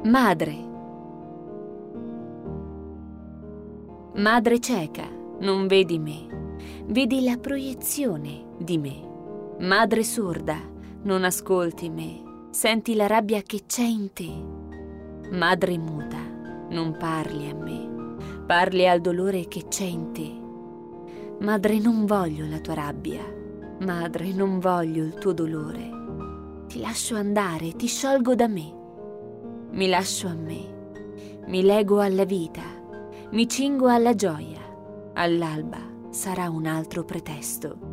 Madre. Madre cieca, non vedi me, vedi la proiezione di me. Madre sorda, non ascolti me, senti la rabbia che c'è in te. Madre muta, non parli a me, parli al dolore che c'è in te. Madre, non voglio la tua rabbia, madre, non voglio il tuo dolore. Ti lascio andare, ti sciolgo da me. Mi lascio a me, mi lego alla vita, mi cingo alla gioia. All'alba sarà un altro pretesto.